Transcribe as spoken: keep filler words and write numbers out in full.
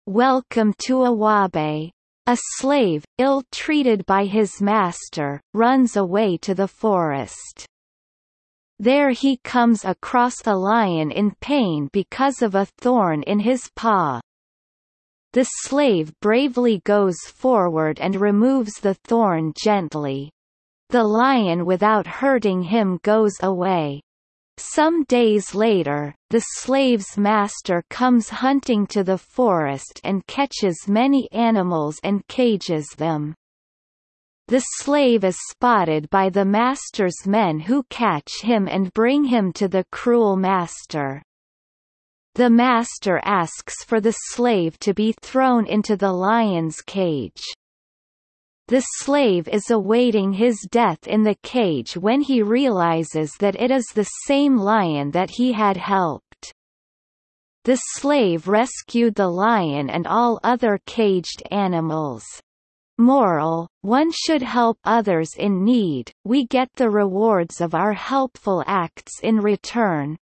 Welcome to Awabe. A slave, ill-treated by his master, runs away to the forest. There he comes across a lion in pain because of a thorn in his paw. The slave bravely goes forward and removes the thorn gently. The lion without hurting him goes away. Some days later, the slave's master comes hunting to the forest and catches many animals and cages them. The slave is spotted by the master's men, who catch him and bring him to the cruel master. The master asks for the slave to be thrown into the lion's cage. The slave is awaiting his death in the cage when he realizes that it is the same lion that he had helped. The slave rescued the lion and all other caged animals. Moral: one should help others in need, we get the rewards of our helpful acts in return.